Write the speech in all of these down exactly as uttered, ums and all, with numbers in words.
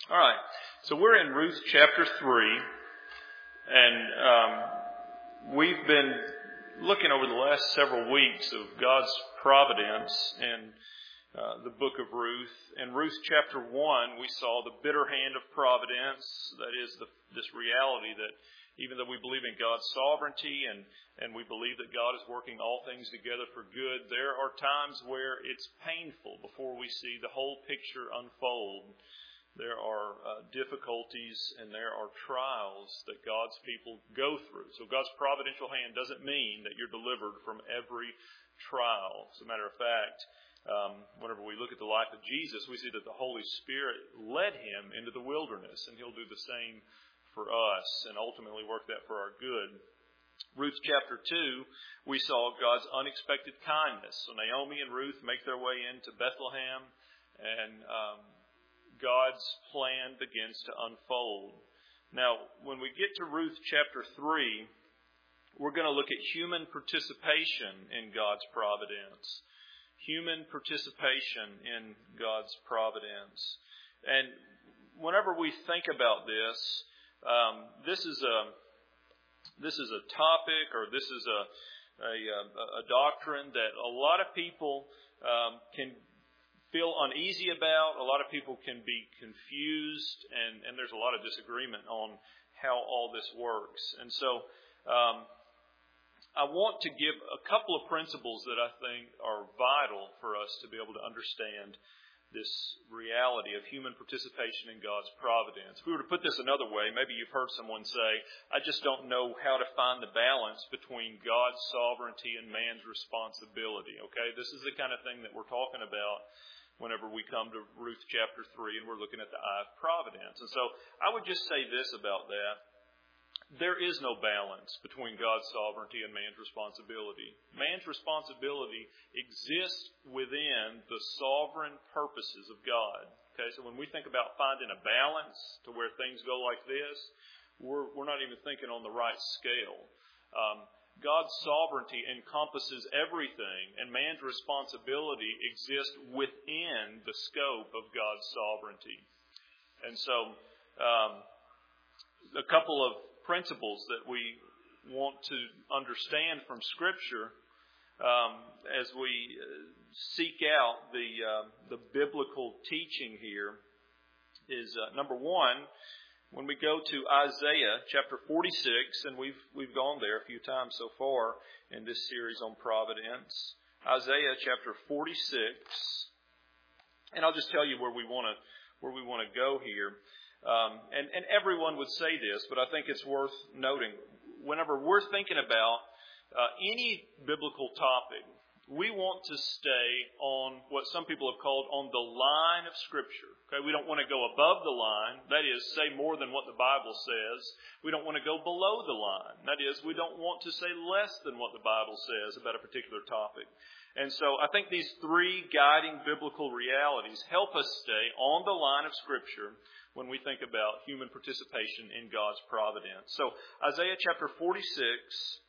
All right, so we're in Ruth chapter three, and um, we've been looking over the last several weeks of God's providence in uh, the book of Ruth. In Ruth chapter one, we saw the bitter hand of providence, that is, the, this reality that even though we believe in God's sovereignty and, and we believe that God is working all things together for good, there are times where it's painful before we see the whole picture unfold. There are uh, difficulties and there are trials that God's people go through. So God's providential hand doesn't mean that you're delivered from every trial. As a matter of fact, um, whenever we look at the life of Jesus, we see that the Holy Spirit led him into the wilderness, and he'll do the same for us and ultimately work that for our good. Ruth chapter two, we saw God's unexpected kindness. So Naomi and Ruth make their way into Bethlehem, and um, God's plan begins to unfold. Now, when we get to Ruth chapter three, we're going to look at human participation in God's providence. Human participation in God's providence. And whenever we think about this, um, this is a this is a topic, or this is a a, a doctrine that a lot of people um, can feel uneasy about. A lot of people can be confused, and, and there's a lot of disagreement on how all this works. And so um, I want to give a couple of principles that I think are vital for us to be able to understand this reality of human participation in God's providence. If we were to put this another way, maybe you've heard someone say, I just don't know how to find the balance between God's sovereignty and man's responsibility. Okay, this is the kind of thing that we're talking about whenever we come to Ruth chapter three and we're looking at the eye of providence. And so I would just say this about that. There is no balance between God's sovereignty and man's responsibility. Man's responsibility exists within the sovereign purposes of God. Okay, so when we think about finding a balance to where things go like this, we're, we're not even thinking on the right scale. Um, God's sovereignty encompasses everything, and man's responsibility exists within the scope of God's sovereignty. And so, um, a couple of principles that we want to understand from Scripture um, as we seek out the uh, the biblical teaching here is uh, number one. When we go to Isaiah chapter forty-six, and we've we've gone there a few times so far in this series on providence, Isaiah chapter forty-six, and I'll just tell you where we want to where we want to go here. Um, and, and everyone would say this, but I think it's worth noting. Whenever we're thinking about uh, any biblical topic, we want to stay on what some people have called on the line of Scripture. Okay, we don't want to go above the line. That is, say more than what the Bible says. We don't want to go below the line. That is, we don't want to say less than what the Bible says about a particular topic. And so I think these three guiding biblical realities help us stay on the line of Scripture when we think about human participation in God's providence. So Isaiah chapter forty-six,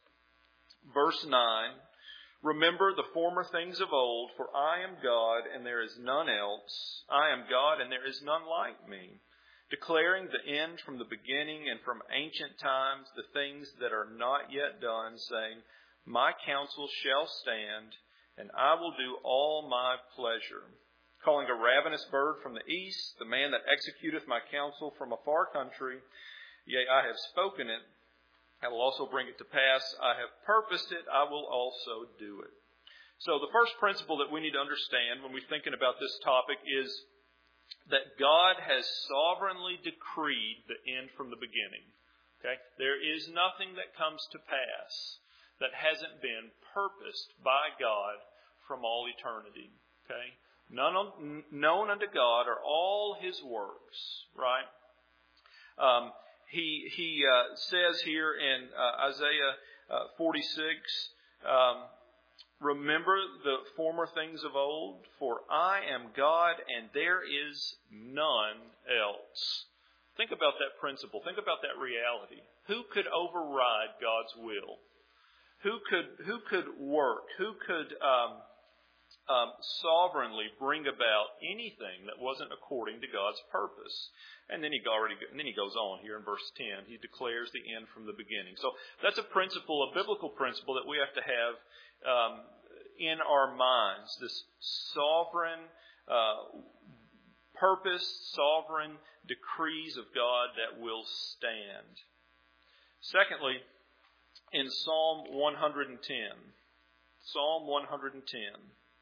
verse nine. Remember the former things of old, for I am God and there is none else. I am God and there is none like me, declaring the end from the beginning and from ancient times the things that are not yet done, saying, my counsel shall stand, and I will do all my pleasure. Calling a ravenous bird from the east, the man that executeth my counsel from a far country. Yea, I have spoken it. I will also bring it to pass. I have purposed it. I will also do it. So the first principle that we need to understand when we're thinking about this topic is that God has sovereignly decreed the end from the beginning. Okay? There is nothing that comes to pass that hasn't been purposed by God from all eternity. Okay? None, known unto God are all His works, right? Um, he he uh, says here in uh, Isaiah uh, forty-six, um, remember the former things of old, for I am God and there is none else. Think about that principle. Think about that reality. Who could override God's will? Who could who could work? Who could um, um, sovereignly bring about anything that wasn't according to God's purpose. And then he already, and then he goes on here in verse ten. He declares the end from the beginning. So that's a principle, a biblical principle that we have to have um, in our minds. This sovereign uh, purpose, sovereign decrees of God that will stand. Secondly, in Psalm one hundred ten. Psalm one hundred ten.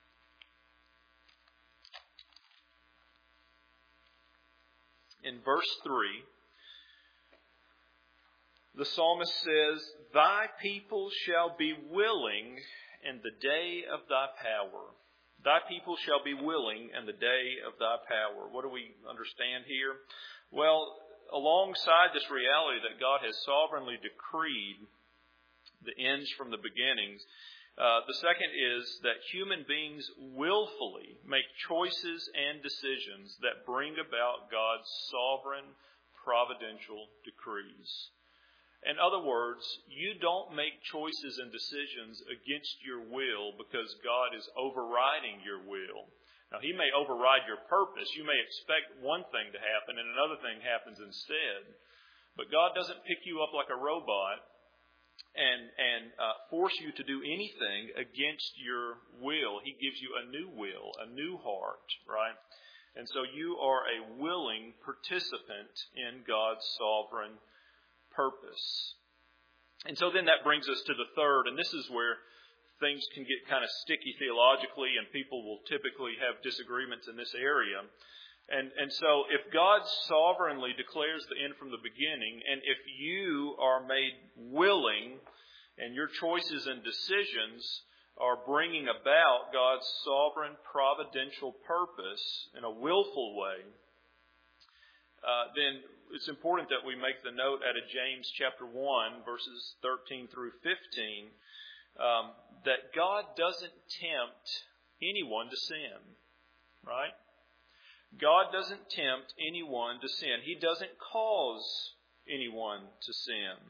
In verse three, the psalmist says, "Thy people shall be willing in the day of thy power." Thy people shall be willing in the day of thy power. What do we understand here? Well, alongside this reality that God has sovereignly decreed the ends from the beginnings, uh, the second is that human beings willfully make choices and decisions that bring about God's sovereign providential decrees. In other words, you don't make choices and decisions against your will because God is overriding your will. Now, He may override your purpose. You may expect one thing to happen and another thing happens instead. But God doesn't pick you up like a robot and and uh, force you to do anything against your will. He gives you a new will, a new heart, right? And so you are a willing participant in God's sovereign purpose. And so then that brings us to the third, and this is where things can get kind of sticky theologically, and people will typically have disagreements in this area. And and so if God sovereignly declares the end from the beginning, and if you are made willing, and your choices and decisions are bringing about God's sovereign providential purpose in a willful way, uh, then it's important that we make the note out of James chapter one, verses thirteen through fifteen, um, that God doesn't tempt anyone to sin, right? God doesn't tempt anyone to sin. He doesn't cause anyone to sin.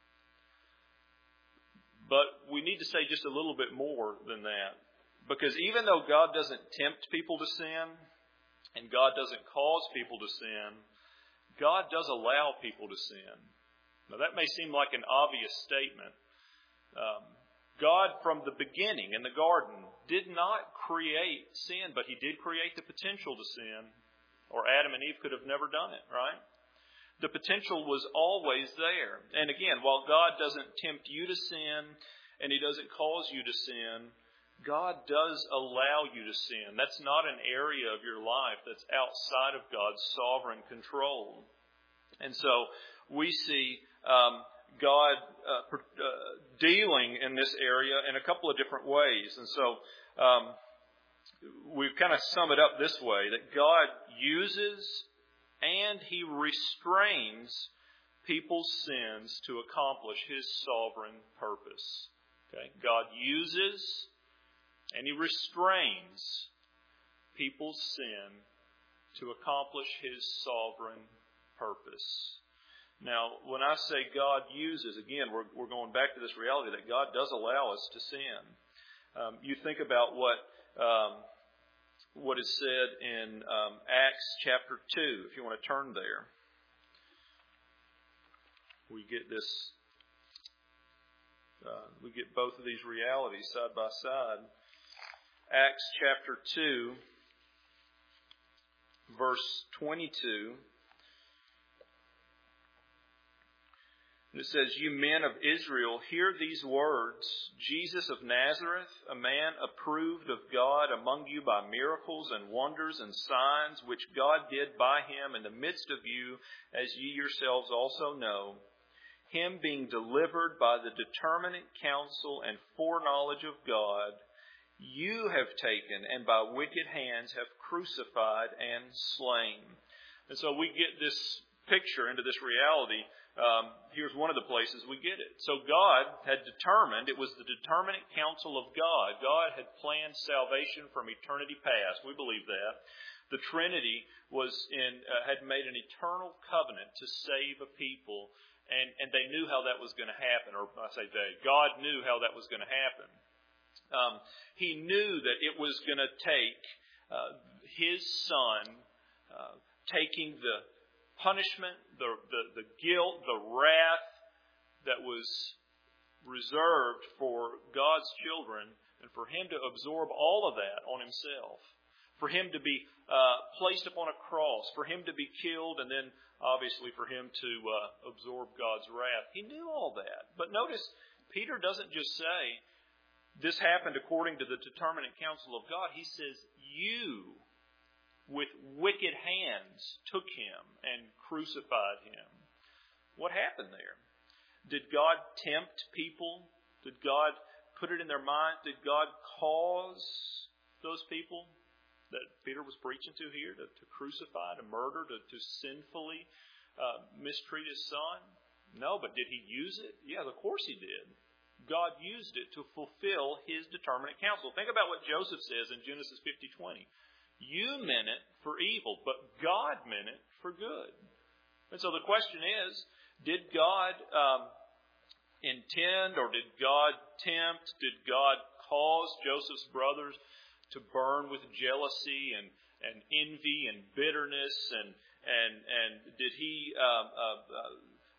But we need to say just a little bit more than that. Because even though God doesn't tempt people to sin, and God doesn't cause people to sin, God does allow people to sin. Now that may seem like an obvious statement. Um, God, from the beginning in the garden, did not create sin, but He did create the potential to sin, or Adam and Eve could have never done it, right? The potential was always there. And again, while God doesn't tempt you to sin, and He doesn't cause you to sin, God does allow you to sin. That's not an area of your life that's outside of God's sovereign control. And so we see um, God uh, per, uh, dealing in this area in a couple of different ways. And so um, we kind of sum it up this way, that God uses and He restrains people's sins to accomplish His sovereign purpose. Okay? God uses and He restrains people's sin to accomplish His sovereign purpose. Now, when I say God uses, again, we're, we're going back to this reality that God does allow us to sin. Um, you think about what um, what is said in um, Acts chapter two, if you want to turn there. We get this, uh, we get both of these realities side by side. Acts chapter two, verse twenty-two. It says, "You men of Israel, hear these words. Jesus of Nazareth, a man approved of God among you by miracles and wonders and signs, which God did by Him in the midst of you, as ye yourselves also know. Him being delivered by the determinate counsel and foreknowledge of God, you have taken and by wicked hands have crucified and slain." And so we get this picture into this reality. Um, here's one of the places we get it. So God had determined, it was the determinate counsel of God. God had planned salvation from eternity past. We believe that. The Trinity was in, uh, had made an eternal covenant to save a people, and, and they knew how that was going to happen. Or I say they, God knew how that was going to happen. Um, he knew that it was going to take uh, his son uh, taking the punishment, the, the, the guilt, the wrath that was reserved for God's children, and for him to absorb all of that on himself. For him to be uh, placed upon a cross, for him to be killed, and then obviously for him to uh, absorb God's wrath. He knew all that. But notice, Peter doesn't just say, this happened according to the determinate counsel of God. He says, you, with wicked hands, took him and crucified him. What happened there? Did God tempt people? Did God put it in their mind? Did God cause those people that Peter was preaching to here to, to crucify, to murder, to, to sinfully uh, mistreat his son? No, but did he use it? Yeah, of course he did. God used it to fulfill his determinate counsel. Think about what Joseph says in Genesis fifty twenty. You meant it for evil, but God meant it for good. And so the question is, did God um, intend or did God tempt? Did God cause Joseph's brothers to burn with jealousy and, and envy and bitterness? And and and did he um, uh, uh,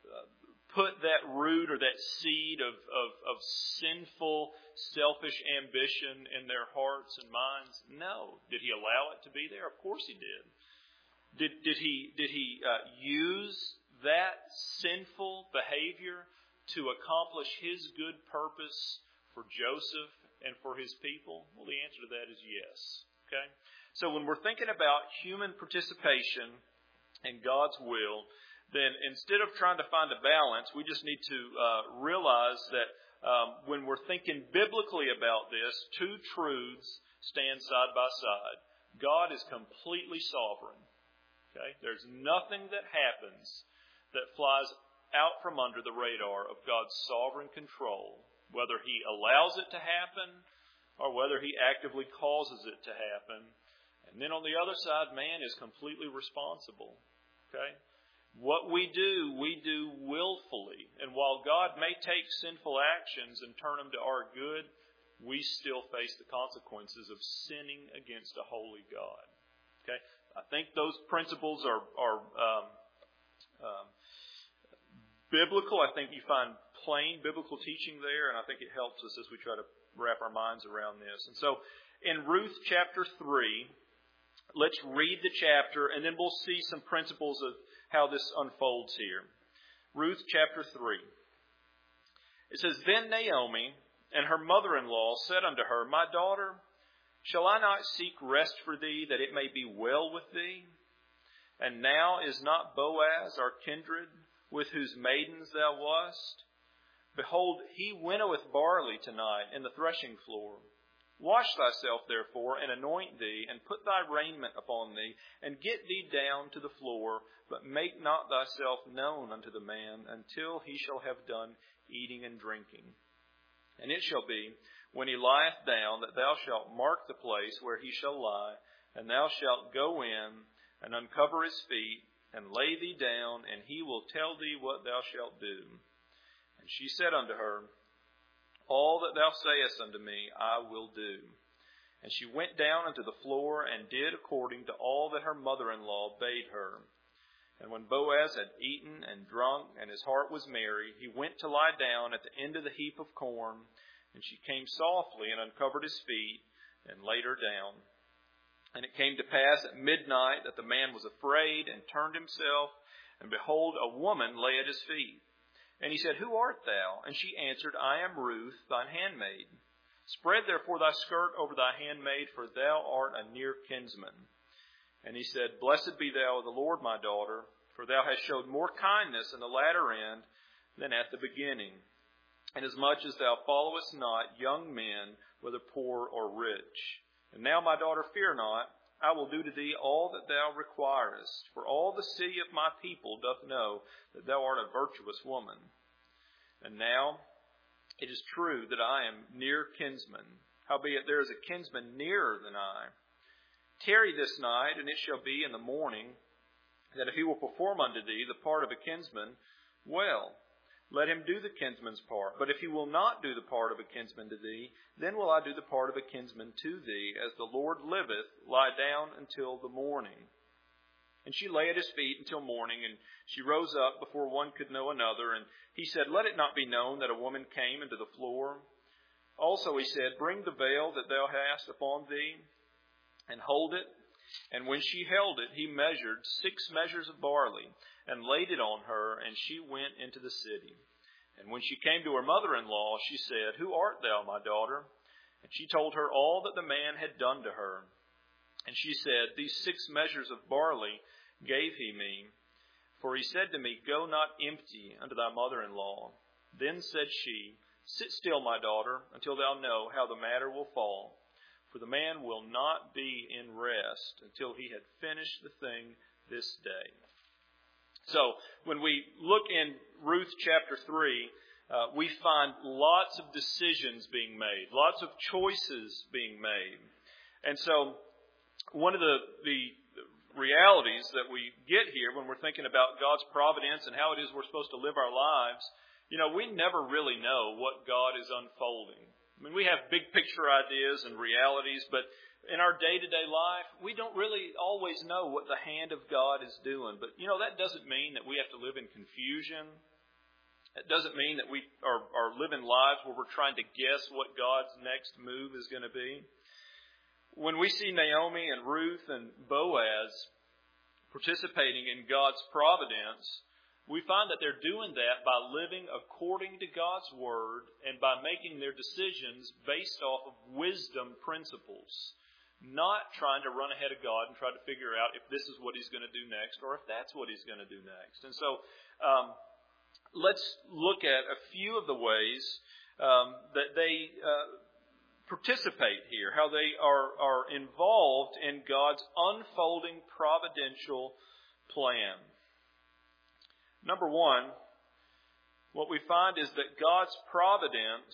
put that root or that seed of, of, of sinful, selfish ambition in their hearts and minds? No. Did he allow it to be there? Of course he did. Did did he did he uh, use that sinful behavior to accomplish his good purpose for Joseph and for his people? Well, the answer to that is yes. Okay? So when we're thinking about human participation in God's will, then instead of trying to find a balance, we just need to uh, realize that um, when we're thinking biblically about this, two truths stand side by side. God is completely sovereign. Okay? There's nothing that happens that flies out from under the radar of God's sovereign control, whether He allows it to happen or whether He actively causes it to happen. And then on the other side, man is completely responsible. Okay? What we do, we do willfully. And while God may take sinful actions and turn them to our good, we still face the consequences of sinning against a holy God. Okay? I think those principles are, are um, um, biblical. I think you find plain biblical teaching there, and I think it helps us as we try to wrap our minds around this. And so, in Ruth chapter three, let's read the chapter, and then we'll see some principles of how this unfolds here. Ruth chapter three. It says, Then Naomi and her mother-in-law said unto her, My daughter, shall I not seek rest for thee, that it may be well with thee? And now is not Boaz our kindred, with whose maidens thou wast? Behold, he winnoweth barley tonight in the threshing floor. Wash thyself, therefore, and anoint thee, and put thy raiment upon thee, and get thee down to the floor, but make not thyself known unto the man, until he shall have done eating and drinking. And it shall be, when he lieth down, that thou shalt mark the place where he shall lie, and thou shalt go in, and uncover his feet, and lay thee down, and he will tell thee what thou shalt do. And she said unto her, All that thou sayest unto me, I will do. And she went down unto the floor, and did according to all that her mother-in-law bade her. And when Boaz had eaten and drunk, and his heart was merry, he went to lie down at the end of the heap of corn. And she came softly, and uncovered his feet, and laid her down. And it came to pass at midnight that the man was afraid, and turned himself, and behold, a woman lay at his feet. And he said, Who art thou? And she answered, I am Ruth, thine handmaid. Spread therefore thy skirt over thy handmaid, for thou art a near kinsman. And he said, Blessed be thou of the Lord, my daughter, for thou hast showed more kindness in the latter end than at the beginning, inasmuch as thou followest not young men, whether poor or rich. And now, my daughter, fear not, I will do to thee all that thou requirest. For all the city of my people doth know that thou art a virtuous woman. And now it is true that I am near kinsman. Howbeit there is a kinsman nearer than I. Tarry this night, and it shall be in the morning, that if he will perform unto thee the part of a kinsman, well. let him do the kinsman's part. But if he will not do the part of a kinsman to thee, then will I do the part of a kinsman to thee. As the Lord liveth, lie down until the morning. And she lay at his feet until morning, and she rose up before one could know another. And he said, Let it not be known that a woman came into the floor. Also he said, Bring the veil that thou hast upon thee, and hold it. And when she held it, he measured six measures of barley, and laid it on her, and she went into the city. And when she came to her mother-in-law, she said, Who art thou, my daughter? And she told her all that the man had done to her. And she said, These six measures of barley gave he me. For he said to me, Go not empty unto thy mother-in-law. Then said she, Sit still, my daughter, until thou know how the matter will fall. For the man will not be in rest until he had finished the thing this day. So, when we look in Ruth chapter three, uh, we find lots of decisions being made, lots of choices being made. And so, one of the, the realities that we get here when we're thinking about God's providence and how it is we're supposed to live our lives, you know, we never really know what God is unfolding. I mean, we have big picture ideas and realities, but in our day-to-day life, we don't really always know what the hand of God is doing. But, you know, that doesn't mean that we have to live in confusion. It doesn't mean that we are, are living lives where we're trying to guess what God's next move is going to be. When we see Naomi and Ruth and Boaz participating in God's providence, we find that they're doing that by living according to God's Word and by making their decisions based off of wisdom principles, not trying to run ahead of God and try to figure out if this is what He's going to do next or if that's what He's going to do next. And so um, let's look at a few of the ways um, that they uh, participate here, how they are, are involved in God's unfolding providential plan. Number one, what we find is that God's providence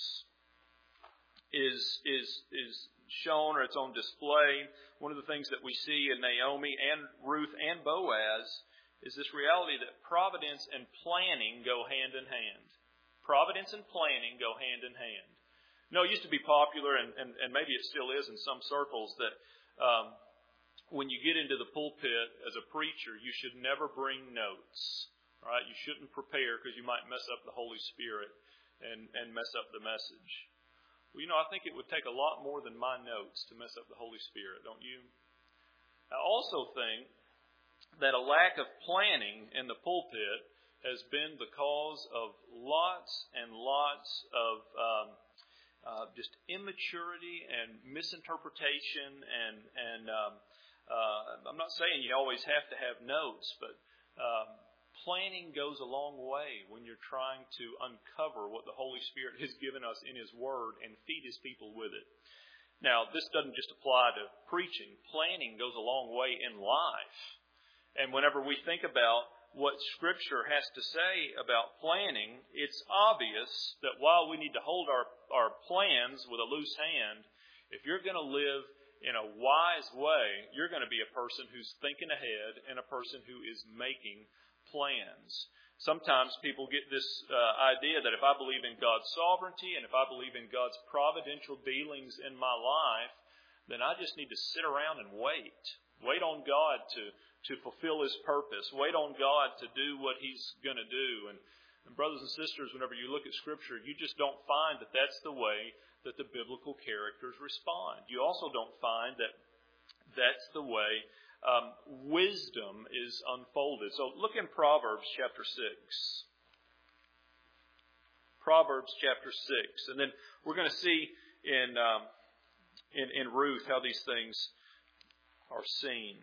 is, is, is shown or it's on display. One of the things that we see in Naomi and Ruth and Boaz is this reality that providence and planning go hand in hand. Providence and planning go hand in hand. You know, it used to be popular, and, and, and maybe it still is in some circles, that um, when you get into the pulpit as a preacher, you should never bring notes. Right? You shouldn't prepare because you might mess up the Holy Spirit and, and mess up the message. Well, you know, I think it would take a lot more than my notes to mess up the Holy Spirit, don't you? I also think that a lack of planning in the pulpit has been the cause of lots and lots of um, uh, just immaturity and misinterpretation. And, and um, uh, I'm not saying you always have to have notes, but um, planning goes a long way when you're trying to uncover what the Holy Spirit has given us in His Word and feed His people with it. Now, this doesn't just apply to preaching. Planning goes a long way in life. And whenever we think about what Scripture has to say about planning, it's obvious that while we need to hold our, our plans with a loose hand, if you're going to live in a wise way, you're going to be a person who's thinking ahead and a person who is making plans. Sometimes people get this uh, idea that if I believe in God's sovereignty and if I believe in God's providential dealings in my life, then I just need to sit around and wait. Wait on God to, to fulfill His purpose. Wait on God to do what He's going to do. And, and brothers and sisters, whenever you look at Scripture, you just don't find that that's the way that the biblical characters respond. You also don't find that that's the way Um, wisdom is unfolded. So look in Proverbs chapter six. Proverbs chapter six. And then we're going to see in, um, in, in Ruth how these things are seen.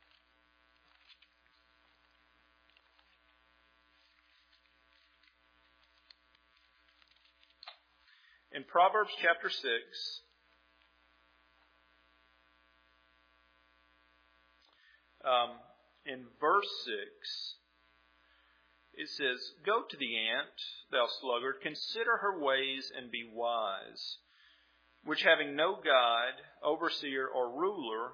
In Proverbs chapter six, Um, in verse six, it says, Go to the ant, thou sluggard, consider her ways and be wise, which having no guide, overseer, or ruler,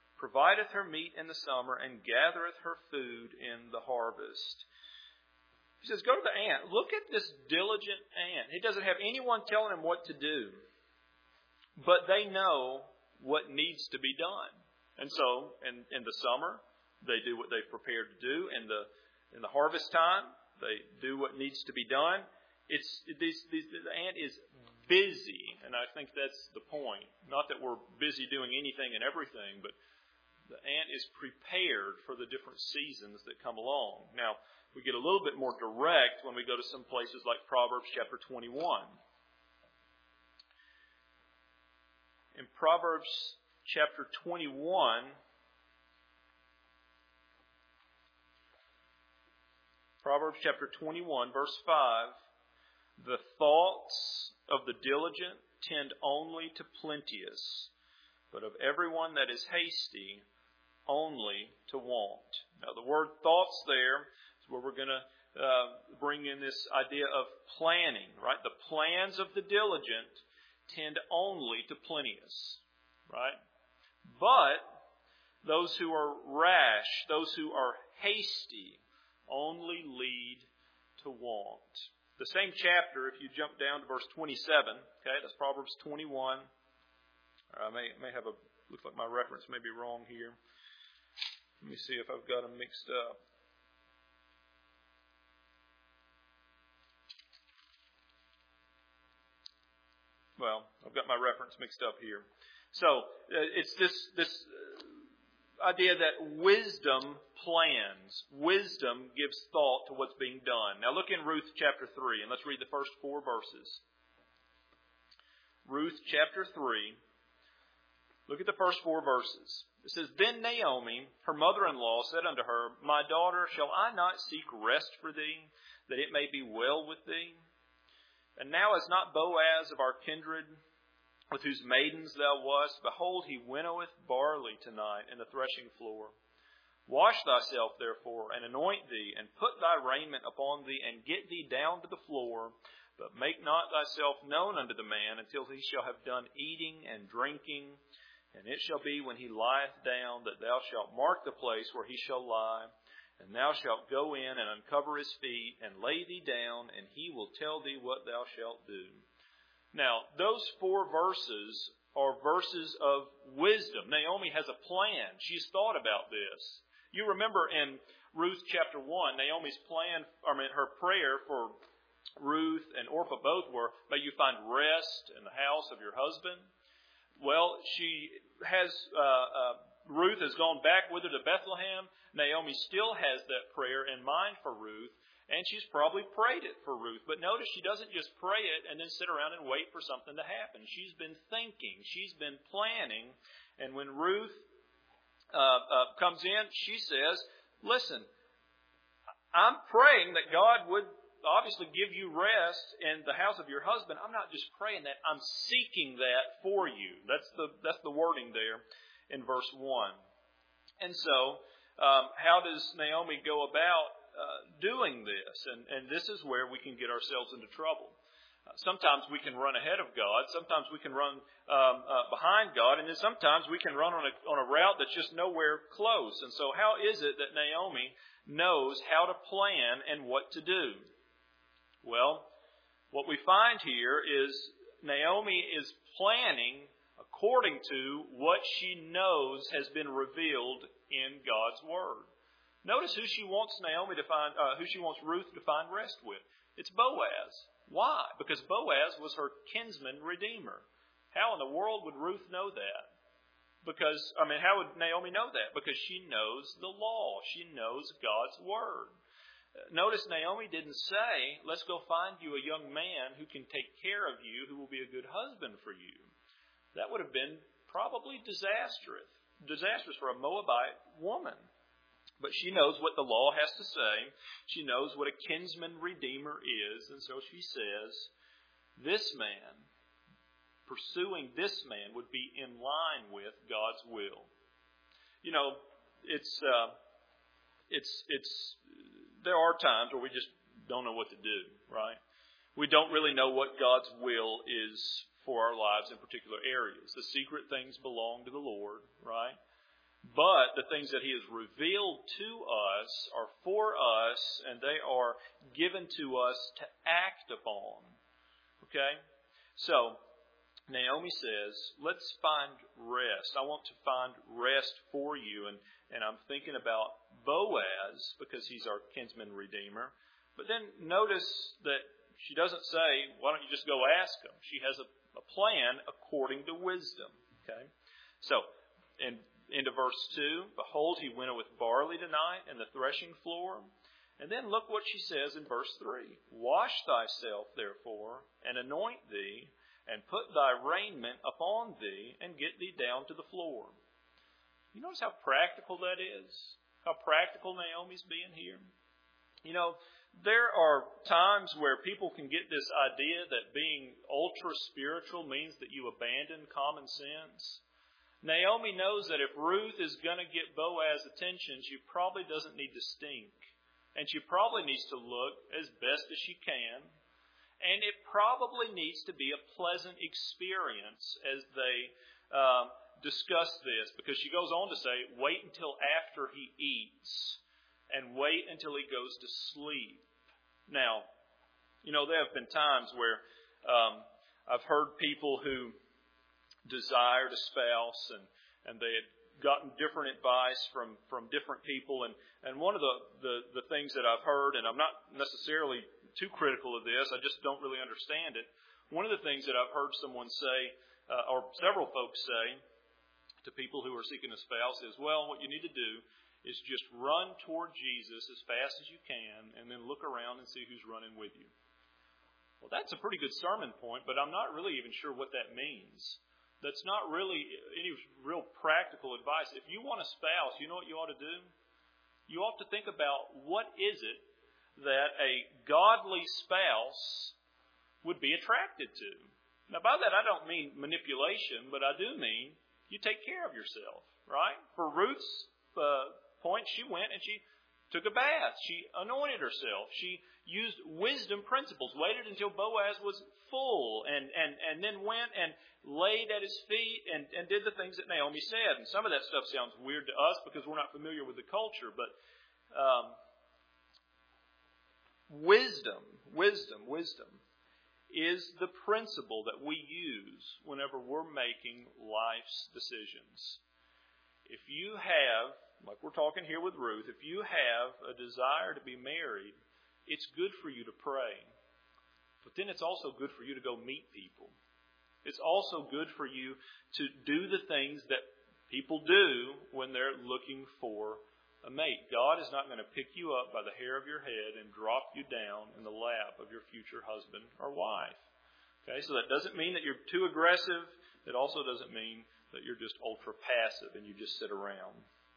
provideth her meat in the summer and gathereth her food in the harvest. He says, go to the ant. Look at this diligent ant. He doesn't have anyone telling him what to do. But they know what needs to be done. And so, in, in the summer, they do what they've prepared to do. In the in the harvest time, they do what needs to be done. It's it, these, these, the ant is busy, and I think that's the point. Not that we're busy doing anything and everything, but the ant is prepared for the different seasons that come along. Now, we get a little bit more direct when we go to some places like Proverbs chapter twenty-one. In Proverbs chapter twenty-one, Proverbs chapter twenty-one, verse five, the thoughts of the diligent tend only to plenteous, but of everyone that is hasty, only to want. Now, the word thoughts there is where we're going to uh, bring in this idea of planning, right? The plans of the diligent tend only to plenteous, right? But those who are rash, those who are hasty, only lead to want. The same chapter, if you jump down to verse twenty-seven, okay, that's Proverbs twenty-one. I may may have a, looks like my reference may be wrong here. Let me see if I've got them mixed up. Well, I've got my reference mixed up here. So uh, it's this this idea that wisdom plans, wisdom gives thought to what's being done. Now look in Ruth chapter three, and let's read the first four verses. Ruth chapter three. Look at the first four verses. It says, Then Naomi, her mother-in-law, said unto her, My daughter, shall I not seek rest for thee, that it may be well with thee? And now is not Boaz of our kindred, with whose maidens thou wast? Behold, he winnoweth barley tonight in the threshing floor. Wash thyself, therefore, and anoint thee, and put thy raiment upon thee, and get thee down to the floor. But make not thyself known unto the man, until he shall have done eating and drinking. And it shall be, when he lieth down, that thou shalt mark the place where he shall lie. And thou shalt go in and uncover his feet, and lay thee down, and he will tell thee what thou shalt do. Now, those four verses are verses of wisdom. Naomi has a plan. She's thought about this. You remember in Ruth chapter one, Naomi's plan, I mean, her prayer for Ruth and Orpah both were, may you find rest in the house of your husband. Well, she has, uh, uh, Ruth has gone back with her to Bethlehem. Naomi still has that prayer in mind for Ruth, and she's probably prayed it for Ruth. But notice she doesn't just pray it and then sit around and wait for something to happen. She's been thinking. She's been planning. And when Ruth uh, uh, comes in, she says, listen, I'm praying that God would obviously give you rest in the house of your husband. I'm not just praying that. I'm seeking that for you. That's the, that's the wording there in verse one. And so, um, how does Naomi go about uh, doing this? And, and this is where we can get ourselves into trouble. Uh, sometimes we can run ahead of God. Sometimes we can run um, uh, behind God. And then sometimes we can run on a, on a route that's just nowhere close. And so how is it that Naomi knows how to plan and what to do? Well, what we find here is Naomi is planning according to what she knows has been revealed in God's Word. Notice who she wants Naomi to find, uh, who she wants Ruth to find rest with. It's Boaz. Why? Because Boaz was her kinsman redeemer. How in the world would Ruth know that? Because, I mean, how would Naomi know that? Because she knows the law. She knows God's Word. Notice Naomi didn't say, let's go find you a young man who can take care of you, who will be a good husband for you. That would have been probably disastrous, disastrous for a Moabite woman. But she knows what the law has to say. She knows what a kinsman redeemer is. And so she says, this man, pursuing this man would be in line with God's will. You know, it's, uh, it's, it's, there are times where we just don't know what to do, right? We don't really know what God's will is for our lives in particular areas. The secret things belong to the Lord, right? But the things that He has revealed to us are for us, and they are given to us to act upon. Okay? So, Naomi says, let's find rest. I want to find rest for you. And, and I'm thinking about Boaz, because he's our kinsman redeemer. But then notice that she doesn't say, why don't you just go ask him? She has a, a plan according to wisdom. Okay? So, in, into verse two, behold, he winnoweth barley tonight in the threshing floor. And then look what she says in verse three. Wash thyself, therefore, and anoint thee, and put thy raiment upon thee, and get thee down to the floor. You notice how practical that is? How practical Naomi's being here? You know, there are times where people can get this idea that being ultra-spiritual means that you abandon common sense. Naomi knows that if Ruth is going to get Boaz's attention, she probably doesn't need to stink. And she probably needs to look as best as she can. And it probably needs to be a pleasant experience as they uh, discuss this. Because she goes on to say, wait until after he eats. And wait until he goes to sleep. Now, you know, there have been times where um, I've heard people who desired a spouse and, and they had gotten different advice from, from different people. And, and one of the, the, the things that I've heard, and I'm not necessarily too critical of this, I just don't really understand it. One of the things that I've heard someone say, uh, or several folks say to people who are seeking a spouse is, well, what you need to do is just run toward Jesus as fast as you can and then look around and see who's running with you. Well, that's a pretty good sermon point, but I'm not really even sure what that means. That's not really any real practical advice. If you want a spouse, you know what you ought to do? You ought to think about what is it that a godly spouse would be attracted to. Now, by that I don't mean manipulation, but I do mean you take care of yourself, right? For Ruth's uh, point, she went and she took a bath. She anointed herself. She used wisdom principles, waited until Boaz was full, and, and, and then went and laid at his feet and, and did the things that Naomi said. And some of that stuff sounds weird to us because we're not familiar with the culture, but um, wisdom, wisdom, wisdom is the principle that we use whenever we're making life's decisions. If you have, like we're talking here with Ruth, if you have a desire to be married, it's good for you to pray. But then it's also good for you to go meet people. It's also good for you to do the things that people do when they're looking for a mate. God is not going to pick you up by the hair of your head and drop you down in the lap of your future husband or wife. Okay, so that doesn't mean that you're too aggressive. It also doesn't mean that you're just ultra passive and you just sit around.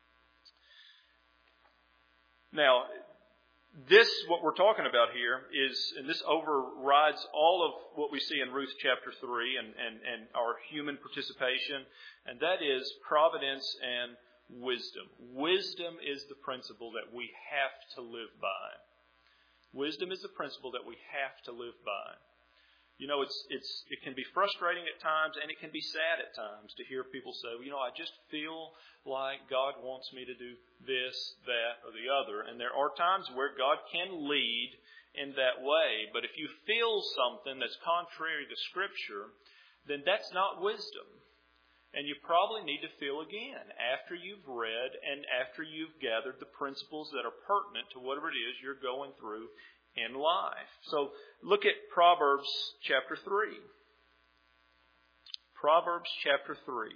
Now, this, what we're talking about here is, and this overrides all of what we see in Ruth chapter three and, and, and our human participation, and that is providence and wisdom. Wisdom is the principle that we have to live by. Wisdom is the principle that we have to live by. You know, it's it's it can be frustrating at times and it can be sad at times to hear people say, well, you know, I just feel like God wants me to do this, that, or the other. And there are times where God can lead in that way. But if you feel something that's contrary to Scripture, then that's not wisdom. And you probably need to feel again after you've read and after you've gathered the principles that are pertinent to whatever it is you're going through in life. So look at Proverbs chapter three. Proverbs chapter three.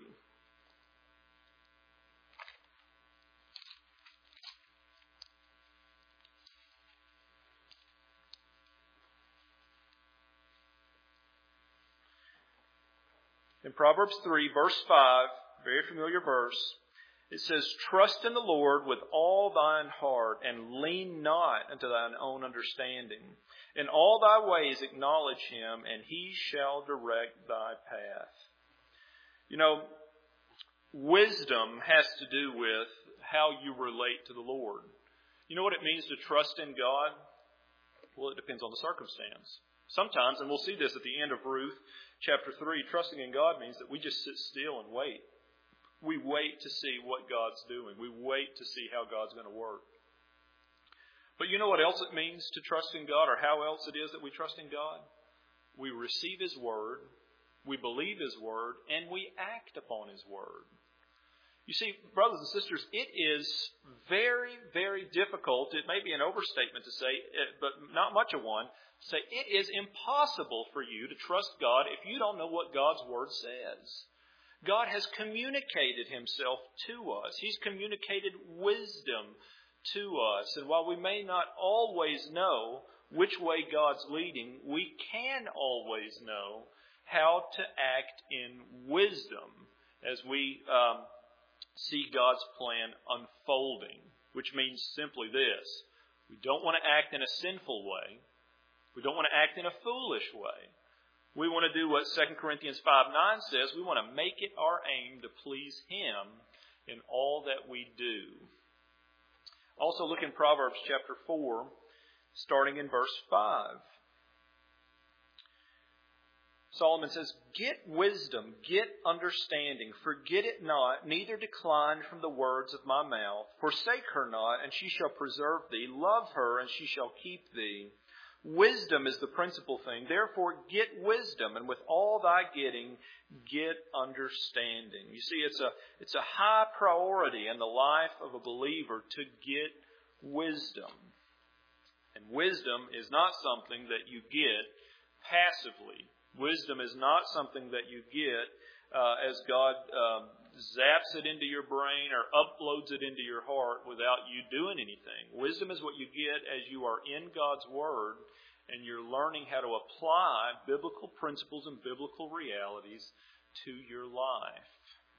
In Proverbs three, verse five, very familiar verse, it says, trust in the Lord with all thine heart, and lean not unto thine own understanding. In all thy ways acknowledge him, and he shall direct thy path. You know, wisdom has to do with how you relate to the Lord. You know what it means to trust in God? Well, it depends on the circumstance. Sometimes, and we'll see this at the end of Ruth chapter three, trusting in God means that we just sit still and wait. we wait to see what God's doing. We wait to see how God's going to work. But you know what else it means to trust in God, or how else it is that we trust in God? We receive His Word, we believe His Word, and we act upon His Word. You see, brothers and sisters, it is very, very difficult. It may be an overstatement to say, but not much of one, to say it is impossible for you to trust God if you don't know what God's Word says. God has communicated Himself to us. He's communicated wisdom to us. And while we may not always know which way God's leading, we can always know how to act in wisdom as we um, see God's plan unfolding, which means simply this. We don't want to act in a sinful way. We don't want to act in a foolish way. We want to do what Second Corinthians five nine says. We want to make it our aim to please Him in all that we do. Also look in Proverbs chapter four, starting in verse five. Solomon says, "Get wisdom, get understanding, forget it not, neither decline from the words of my mouth. Forsake her not, and she shall preserve thee. Love her, and she shall keep thee. Wisdom is the principal thing. Therefore get wisdom, and with all thy getting, get understanding." You see, it's a, it's a high priority in the life of a believer to get wisdom. And wisdom is not something that you get passively. Wisdom is not something that you get uh, as God um, zaps it into your brain or uploads it into your heart without you doing anything. Wisdom is what you get as you are in God's Word and you're learning how to apply biblical principles and biblical realities to your life.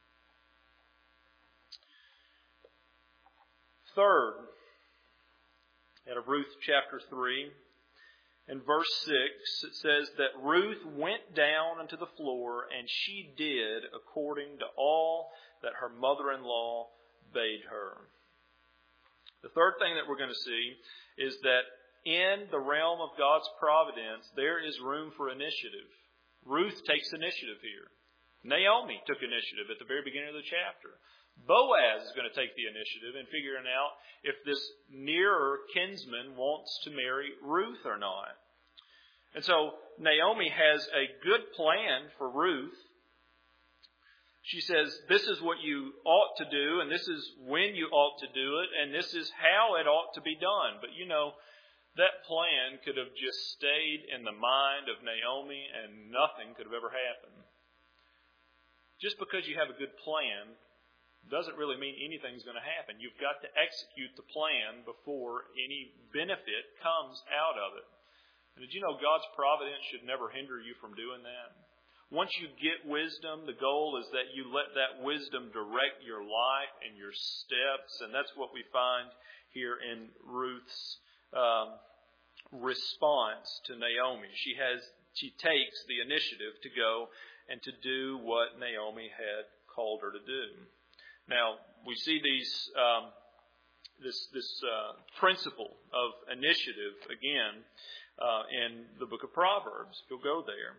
Third, out of Ruth chapter three, in verse six, it says that Ruth went down unto the floor, and she did according to all that her mother-in-law bade her. The third thing that we're going to see is that in the realm of God's providence, there is room for initiative. Ruth takes initiative here. Naomi took initiative at the very beginning of the chapter. Boaz is going to take the initiative in figuring out if this nearer kinsman wants to marry Ruth or not. And so Naomi has a good plan for Ruth. She says, this is what you ought to do, and this is when you ought to do it, and this is how it ought to be done. But you know, that plan could have just stayed in the mind of Naomi and nothing could have ever happened. Just because you have a good plan doesn't really mean anything's going to happen. You've got to execute the plan before any benefit comes out of it. And did you know God's providence should never hinder you from doing that? Once you get wisdom, the goal is that you let that wisdom direct your life and your steps. And that's what we find here in Ruth's um, response to Naomi. She has, she takes the initiative to go and to do what Naomi had called her to do. Now, we see these um, this this uh, principle of initiative again uh, in the book of Proverbs. You'll go there.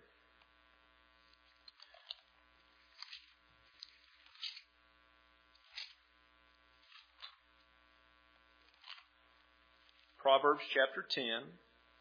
Proverbs chapter ten.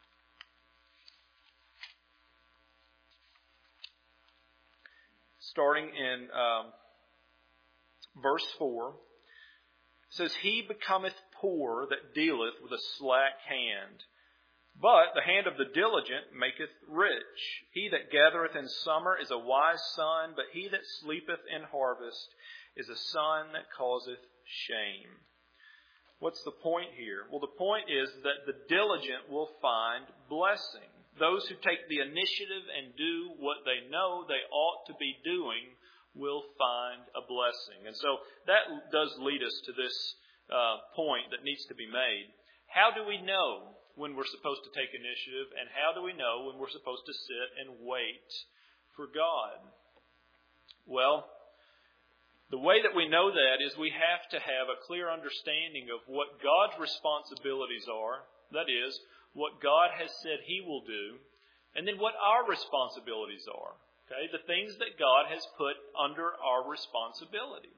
Starting in um, verse four, it says, "He becometh poor that dealeth with a slack hand, but the hand of the diligent maketh rich. He that gathereth in summer is a wise son, but he that sleepeth in harvest is a son that causeth shame." What's the point here? Well, the point is that the diligent will find blessing. Those who take the initiative and do what they know they ought to be doing will find a blessing. And so that does lead us to this uh, point that needs to be made. How do we know when we're supposed to take initiative, and how do we know when we're supposed to sit and wait for God? Well, the way that we know that is we have to have a clear understanding of what God's responsibilities are. That is, what God has said He will do, and then what our responsibilities are. Okay, the things that God has put under our responsibility.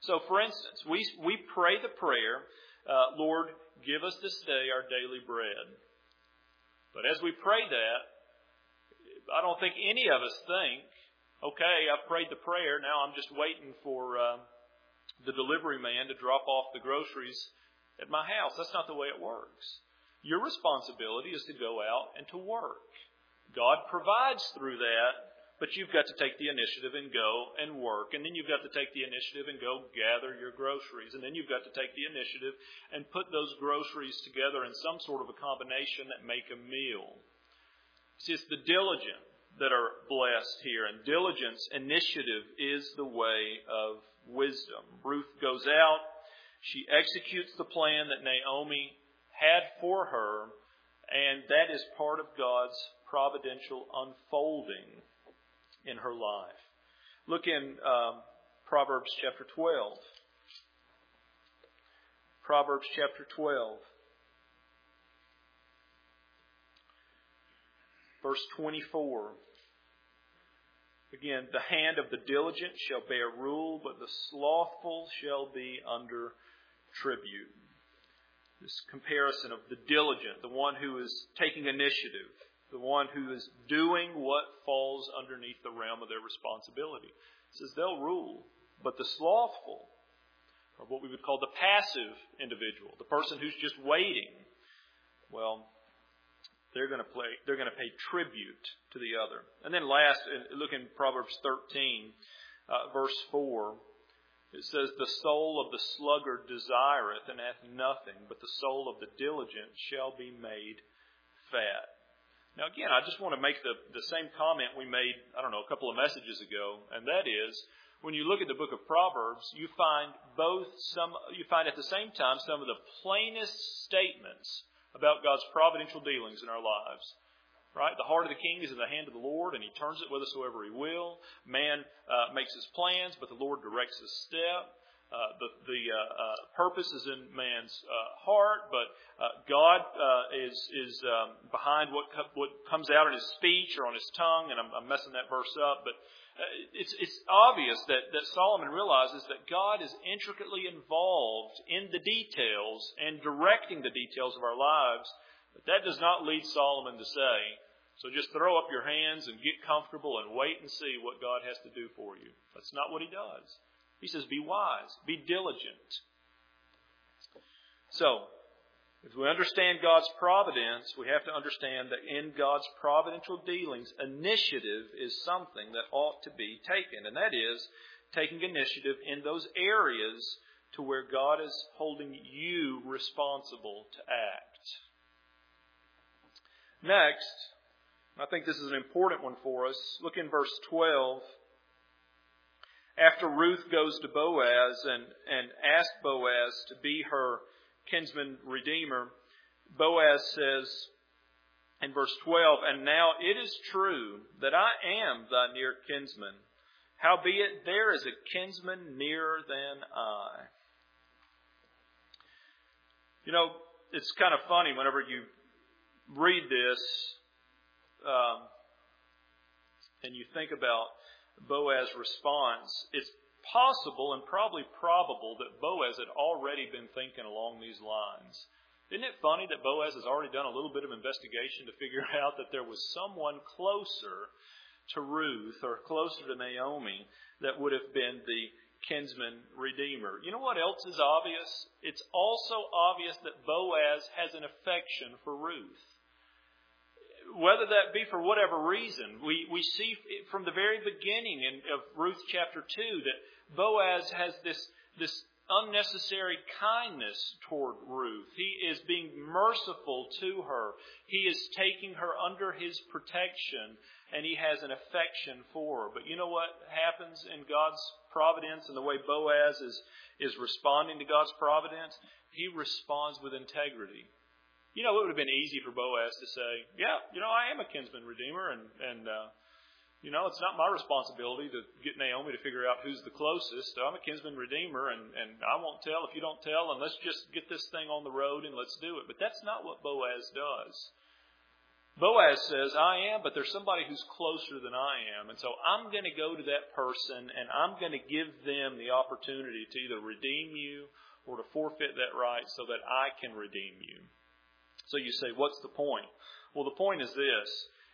So, for instance, we we pray the prayer, uh, Lord, give us this day our daily bread. But as we pray that, I don't think any of us think, okay, I've prayed the prayer, now I'm just waiting for uh, the delivery man to drop off the groceries at my house. That's not the way it works. Your responsibility is to go out and to work. God provides through that, but you've got to take the initiative and go and work. And then you've got to take the initiative and go gather your groceries. And then you've got to take the initiative and put those groceries together in some sort of a combination that make a meal. See, it's the diligent that are blessed here. And diligence, initiative, is the way of wisdom. Ruth goes out. She executes the plan that Naomi had for her. And that is part of God's providential unfolding in her life. Look in um, Proverbs chapter twelve. Proverbs chapter twelve. Verse twenty-four. Again, the hand of the diligent shall bear rule, but the slothful shall be under tribute. This comparison of the diligent, the one who is taking initiative, the one who is doing what falls underneath the realm of their responsibility. It says they'll rule, but the slothful, or what we would call the passive individual, the person who's just waiting, well, they're going to play. They're going to pay tribute to the other. And then last, look in Proverbs thirteen, uh, verse four. It says, "The soul of the sluggard desireth and hath nothing, but the soul of the diligent shall be made fat." Now again, I just want to make the, the same comment we made, I don't know, a couple of messages ago, and that is, when you look at the book of Proverbs, you find both some, you find at the same time some of the plainest statements about God's providential dealings in our lives. Right? The heart of the king is in the hand of the Lord, and he turns it whithersoever he will. Man uh, makes his plans, but the Lord directs his step. Uh, the the uh, uh, purpose is in man's uh, heart, but uh, God uh, is is um, behind what co- what comes out in his speech or on his tongue. And I'm, I'm messing that verse up, but uh, it's it's obvious that that Solomon realizes that God is intricately involved in the details and directing the details of our lives. But that does not lead Solomon to say, so just throw up your hands and get comfortable and wait and see what God has to do for you. That's not what he does. He says, be wise, be diligent. So, if we understand God's providence, we have to understand that in God's providential dealings, initiative is something that ought to be taken. And that is taking initiative in those areas to where God is holding you responsible to act. Next, I think this is an important one for us. Look in verse twelve. After Ruth goes to Boaz and, and asks Boaz to be her kinsman redeemer, Boaz says in verse twelve, "And now it is true that I am thy near kinsman. Howbeit there is a kinsman nearer than I." You know, it's kind of funny whenever you read this um, and you think about Boaz's response. It's possible and probably probable that Boaz had already been thinking along these lines. Isn't it funny that Boaz has already done a little bit of investigation to figure out that there was someone closer to Ruth or closer to Naomi that would have been the kinsman redeemer? You know what else is obvious? It's also obvious that Boaz has an affection for Ruth. Whether that be for whatever reason, we, we see from the very beginning in, of Ruth chapter two that Boaz has this, this unnecessary kindness toward Ruth. He is being merciful to her. He is taking her under his protection, and he has an affection for her. But you know what happens in God's providence and the way Boaz is, is responding to God's providence? He responds with integrity. You know, it would have been easy for Boaz to say, yeah, you know, I am a kinsman redeemer, and, and uh, you know, it's not my responsibility to get Naomi to figure out who's the closest. So I'm a kinsman redeemer, and, and I won't tell if you don't tell, and let's just get this thing on the road and let's do it. But that's not what Boaz does. Boaz says, I am, but there's somebody who's closer than I am. And so I'm going to go to that person and I'm going to give them the opportunity to either redeem you or to forfeit that right so that I can redeem you. So you say, what's the point? Well, the point is this.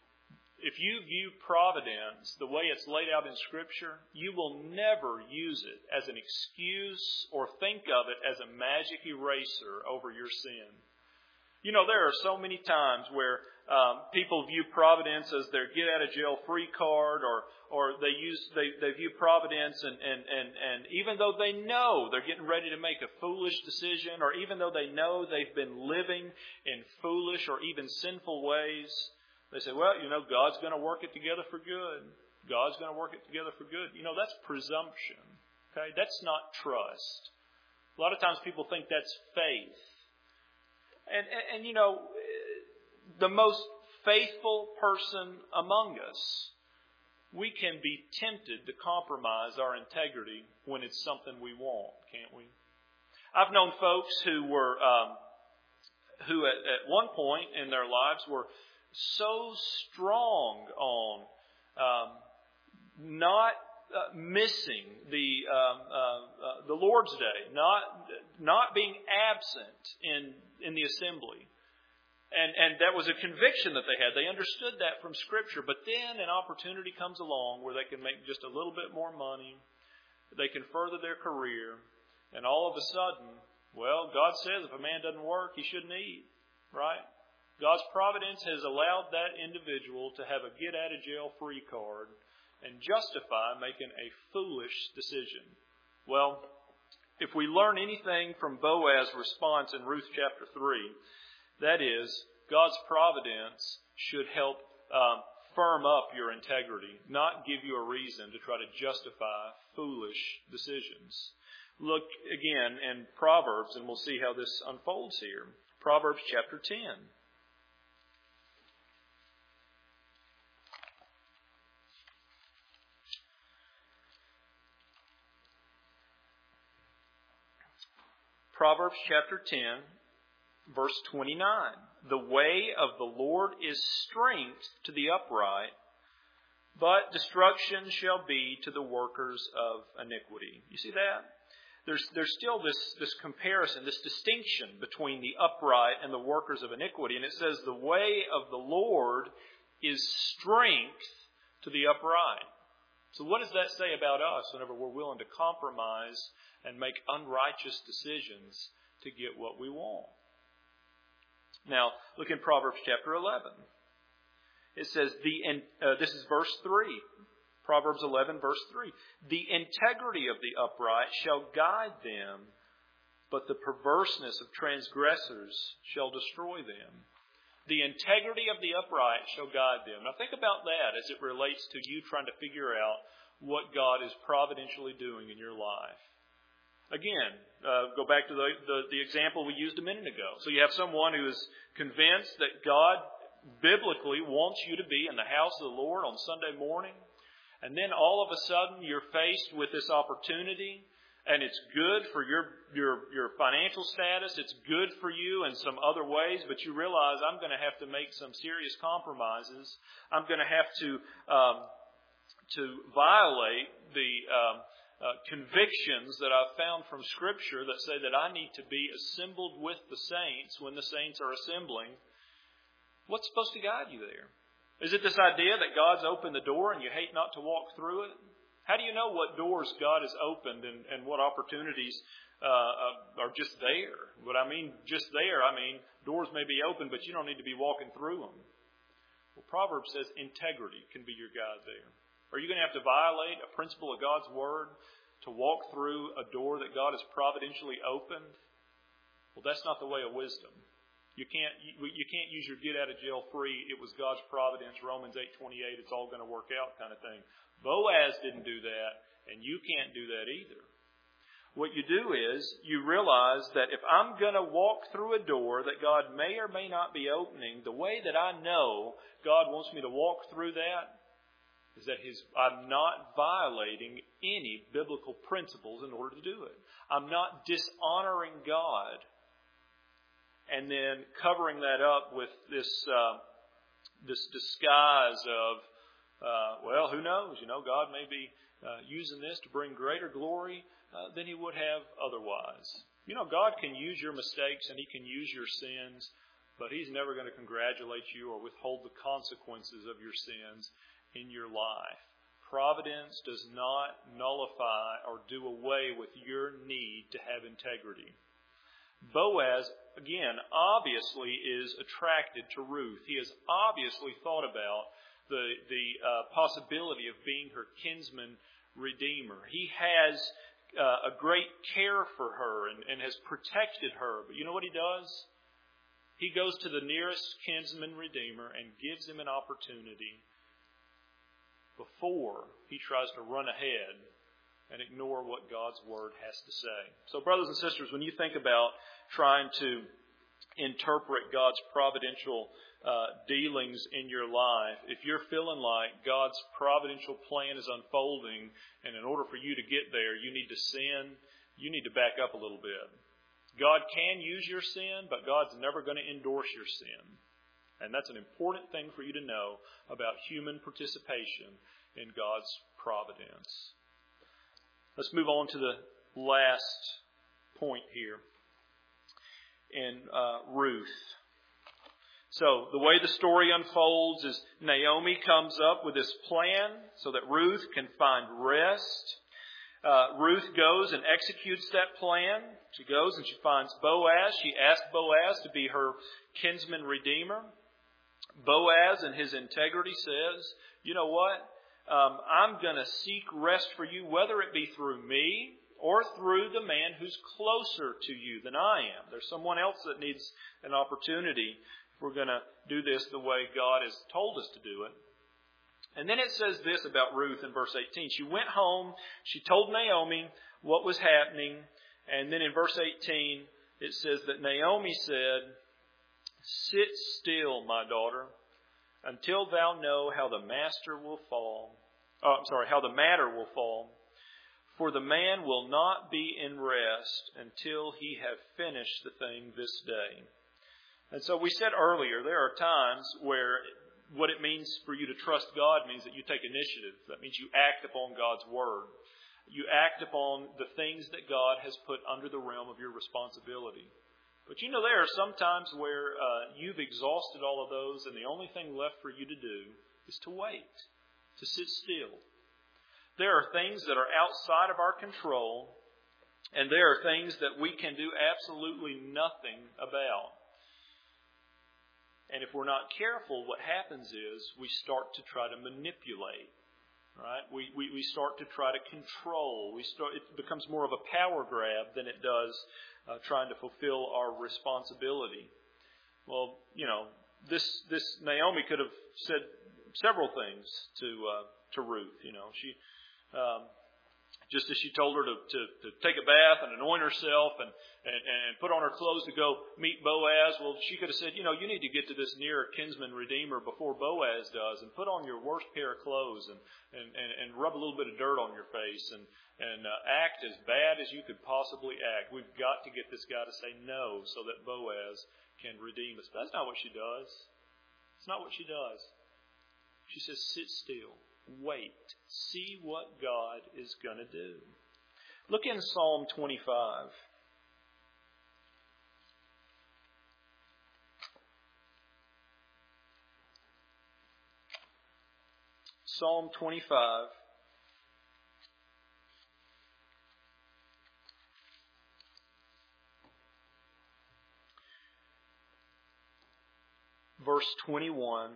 If you view providence the way it's laid out in Scripture, you will never use it as an excuse or think of it as a magic eraser over your sin. You know, there are so many times where um, people view providence as their get-out-of-jail-free card, or or they use they, they view providence, and, and, and, and even though they know they're getting ready to make a foolish decision, or even though they know they've been living in foolish or even sinful ways, they say, well, you know, God's going to work it together for good. God's going to work it together for good. You know, that's presumption. Okay, that's not trust. A lot of times people think that's faith. And, and, and, you know, the most faithful person among us, we can be tempted to compromise our integrity when it's something we want, can't we? I've known folks who were, um, who at, at one point in their lives were so strong on um, not uh, missing the um, uh, uh, the Lord's Day, not not being absent in in the assembly. And and that was a conviction that they had. They understood that from Scripture. But then an opportunity comes along where they can make just a little bit more money. They can further their career. And all of a sudden, well, God says if a man doesn't work, he shouldn't eat. Right? God's providence has allowed that individual to have a get-out-of-jail-free card and justify making a foolish decision. Well, if we learn anything from Boaz's response in Ruth chapter three, that is, God's providence should help um, firm up your integrity, not give you a reason to try to justify foolish decisions. Look again in Proverbs, and we'll see how this unfolds here. Proverbs chapter ten. Proverbs chapter ten, verse twenty-nine. The way of the Lord is strength to the upright, but destruction shall be to the workers of iniquity. You see that? There's there's still this, this comparison, this distinction between the upright and the workers of iniquity. And it says the way of the Lord is strength to the upright. So what does that say about us whenever we're willing to compromise and make unrighteous decisions to get what we want? Now, look in Proverbs chapter eleven. It says, the uh, this is verse three. Proverbs eleven, verse three. The integrity of the upright shall guide them, but the perverseness of transgressors shall destroy them. The integrity of the upright shall guide them. Now think about that as it relates to you trying to figure out what God is providentially doing in your life. Again, uh, go back to the, the, the example we used a minute ago. So you have someone who is convinced that God biblically wants you to be in the house of the Lord on Sunday morning. And then all of a sudden you're faced with this opportunity, and it's good for your, your, your financial status. It's good for you in some other ways, but you realize I'm going to have to make some serious compromises. I'm going to have to, um, to violate the, um, Uh, convictions that I've found from Scripture that say that I need to be assembled with the saints when the saints are assembling. What's supposed to guide you there? Is it this idea that God's opened the door and you hate not to walk through it? How do you know what doors God has opened and, and what opportunities uh, are just there? What I mean just there, I mean doors may be open, but you don't need to be walking through them. Well, Proverbs says integrity can be your guide there. Are you going to have to violate a principle of God's Word to walk through a door that God has providentially opened? Well, that's not the way of wisdom. You can't you, you can't use your get out of jail free. It was God's providence. Romans eight twenty-eight. It's all going to work out kind of thing. Boaz didn't do that, and you can't do that either. What you do is you realize that if I'm going to walk through a door that God may or may not be opening, the way that I know God wants me to walk through that is that his, I'm not violating any biblical principles in order to do it. I'm not dishonoring God and then covering that up with this uh, this disguise of, uh, well, who knows? You know, God may be uh, using this to bring greater glory uh, than He would have otherwise. You know, God can use your mistakes and He can use your sins, but He's never going to congratulate you or withhold the consequences of your sins in your life. Providence does not nullify or do away with your need to have integrity. Boaz, again, obviously is attracted to Ruth. He has obviously thought about the, the uh, possibility of being her kinsman redeemer. He has uh, a great care for her and, and has protected her. But you know what he does? He goes to the nearest kinsman redeemer and gives him an opportunity before he tries to run ahead and ignore what God's Word has to say. So, brothers and sisters, when you think about trying to interpret God's providential uh, dealings in your life, if you're feeling like God's providential plan is unfolding, and in order for you to get there, you need to sin, you need to back up a little bit. God can use your sin, but God's never going to endorse your sin. And that's an important thing for you to know about human participation in God's providence. Let's move on to the last point here in uh, Ruth. So the way the story unfolds is Naomi comes up with this plan so that Ruth can find rest. Uh, Ruth goes and executes that plan. She goes and she finds Boaz. She asks Boaz to be her kinsman redeemer. Boaz, in his integrity, says, you know what? Um, I'm going to seek rest for you, whether it be through me or through the man who's closer to you than I am. There's someone else that needs an opportunity if we're going to do this the way God has told us to do it. And then it says this about Ruth in verse eighteen. She went home, she told Naomi what was happening, and then in verse eighteen it says that Naomi said, sit still, my daughter, until thou know how the master will fall. Oh, I'm sorry, how the matter will fall. For the man will not be in rest until he have finished the thing this day. And so we said earlier, there are times where what it means for you to trust God means that you take initiative. That means you act upon God's Word. You act upon the things that God has put under the realm of your responsibility. But you know, there are some times where uh, you've exhausted all of those, and the only thing left for you to do is to wait, to sit still. There are things that are outside of our control, and there are things that we can do absolutely nothing about. And if we're not careful, what happens is we start to try to manipulate. Right? We, we we start to try to control. We start. It becomes more of a power grab than it does uh, trying to fulfill our responsibility. Well, you know, this this Naomi could have said several things to uh, to Ruth. You know, she um, just as she told her to, to, to take a bath and anoint herself and, and, and put on her clothes to go meet Boaz. Well, she could have said, you know, you need to get to this near kinsman redeemer before Boaz does, and put on your worst pair of clothes and, and, and, and rub a little bit of dirt on your face and, and uh, act as bad as you could possibly act. We've got to get this guy to say no so that Boaz can redeem us. That's not what she does. It's not what she does. She says, sit still. Wait. See what God is going to do. Look in Psalm twenty-five. Psalm twenty-five. Verse twenty-one.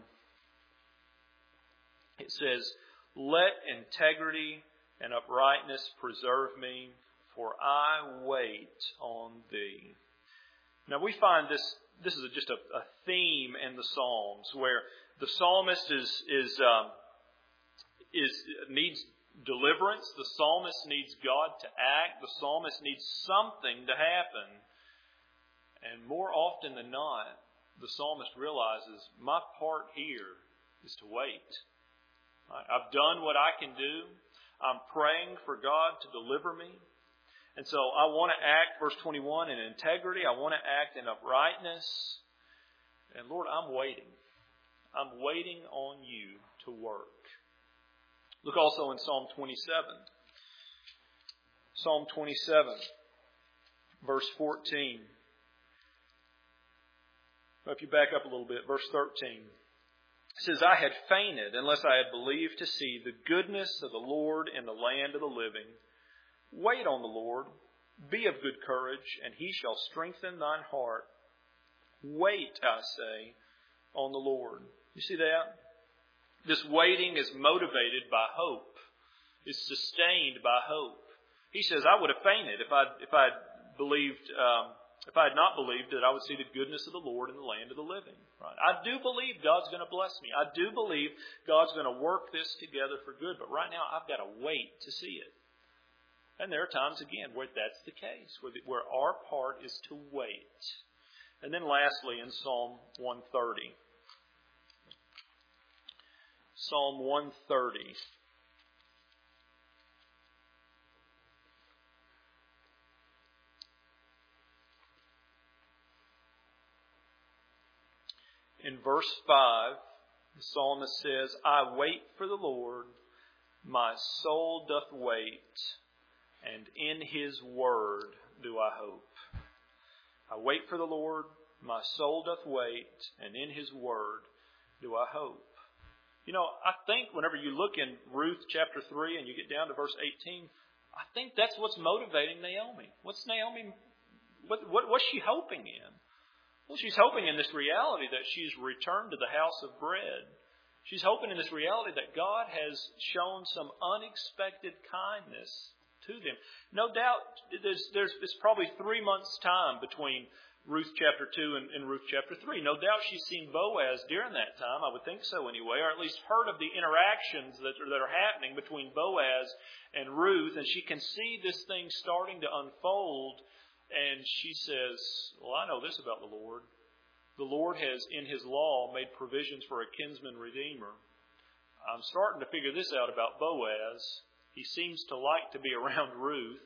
It says, let integrity and uprightness preserve me, for I wait on thee. Now we find this, this is just a, a theme in the Psalms, where the psalmist is, is, um, is, needs deliverance. The psalmist needs God to act. The psalmist needs something to happen. And more often than not, the psalmist realizes, my part here is to wait. I've done what I can do. I'm praying for God to deliver me. And so I want to act, verse twenty-one, in integrity. I want to act in uprightness. And Lord, I'm waiting. I'm waiting on you to work. Look also in Psalm twenty-seven. Psalm twenty-seven, verse fourteen. If you back up a little bit, verse thirteen. It says, I had fainted unless I had believed to see the goodness of the Lord in the land of the living. Wait on the Lord, be of good courage, and He shall strengthen thine heart. Wait, I say, on the Lord. You see that? This waiting is motivated by hope. Is sustained by hope. He says, I would have fainted if I if I believed um, if I had not believed that I would see the goodness of the Lord in the land of the living. Right? I do believe God's going to bless me. I do believe God's going to work this together for good. But right now, I've got to wait to see it. And there are times again where that's the case, where, the, where our part is to wait. And then lastly, in Psalm one thirty. Psalm one thirty. In verse five, the psalmist says, I wait for the Lord, my soul doth wait, and in His word do I hope. I wait for the Lord, my soul doth wait, and in His word do I hope. You know, I think whenever you look in Ruth chapter three and you get down to verse eighteen, I think that's what's motivating Naomi. What's Naomi, what, what what's she hoping in? Well, she's hoping in this reality that she's returned to the house of bread. She's hoping in this reality that God has shown some unexpected kindness to them. No doubt, there's, there's it's probably three months' time between Ruth chapter two and, and Ruth chapter three. No doubt she's seen Boaz during that time. I would think so anyway, or at least heard of the interactions that are, that are happening between Boaz and Ruth, and she can see this thing starting to unfold. And she says, well, I know this about the Lord. The Lord has, in His law, made provisions for a kinsman redeemer. I'm starting to figure this out about Boaz. He seems to like to be around Ruth.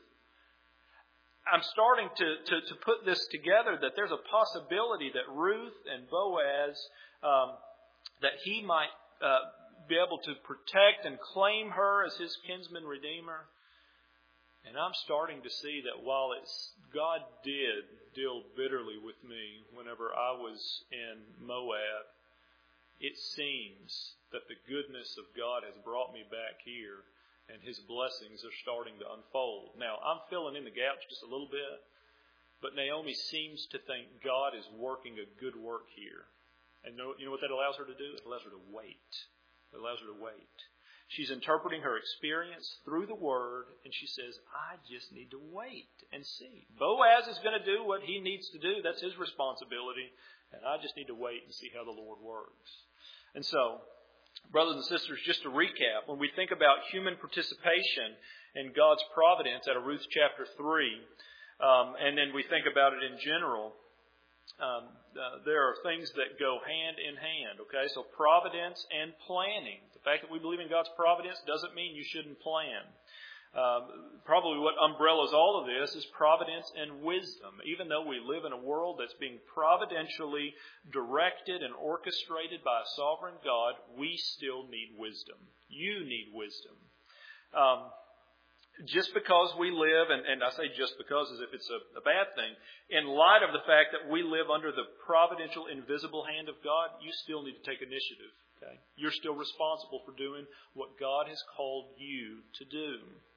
I'm starting to, to, to put this together that there's a possibility that Ruth and Boaz, um, that he might uh, be able to protect and claim her as his kinsman redeemer. And I'm starting to see that while it's God did deal bitterly with me whenever I was in Moab, it seems that the goodness of God has brought me back here and His blessings are starting to unfold. Now, I'm filling in the gaps just a little bit, but Naomi seems to think God is working a good work here. And you know what that allows her to do? It allows her to wait. It allows her to wait. She's interpreting her experience through the Word, and she says, I just need to wait and see. Boaz is going to do what he needs to do. That's his responsibility. And I just need to wait and see how the Lord works. And so, brothers and sisters, just to recap, when we think about human participation in God's providence out of Ruth chapter three, um, and then we think about it in general, Um, uh, there are things that go hand in hand, okay? So providence and planning. The fact that we believe in God's providence doesn't mean you shouldn't plan. Um, probably what umbrellas all of this is providence and wisdom. Even though we live in a world that's being providentially directed and orchestrated by a sovereign God, we still need wisdom. You need wisdom. Um, Just because we live, and, and I say just because as if it's a, a bad thing, in light of the fact that we live under the providential, invisible hand of God, you still need to take initiative. Okay? You're still responsible for doing what God has called you to do.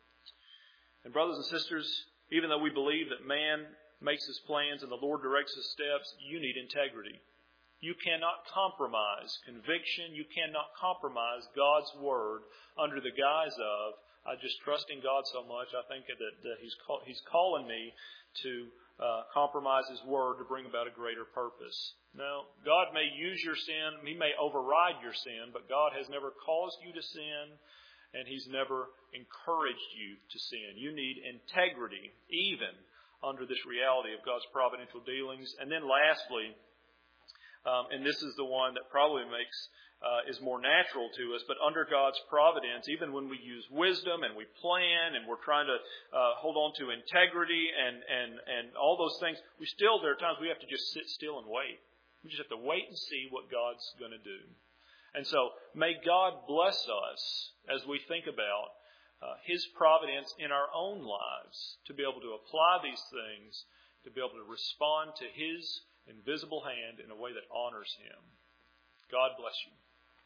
And brothers and sisters, even though we believe that man makes his plans and the Lord directs his steps, you need integrity. You cannot compromise conviction. You cannot compromise God's Word under the guise of, I just trust in God so much, I think that, that he's, call, he's calling me to uh, compromise His Word to bring about a greater purpose. No, God may use your sin, He may override your sin, but God has never caused you to sin, and He's never encouraged you to sin. You need integrity, even under this reality of God's providential dealings. And then lastly, um, and this is the one that probably makes Uh, is more natural to us, but under God's providence, even when we use wisdom and we plan and we're trying to uh, hold on to integrity and, and, and all those things, we still, there are times we have to just sit still and wait. We just have to wait and see what God's going to do. And so may God bless us as we think about uh, His providence in our own lives to be able to apply these things, to be able to respond to His invisible hand in a way that honors Him. God bless you.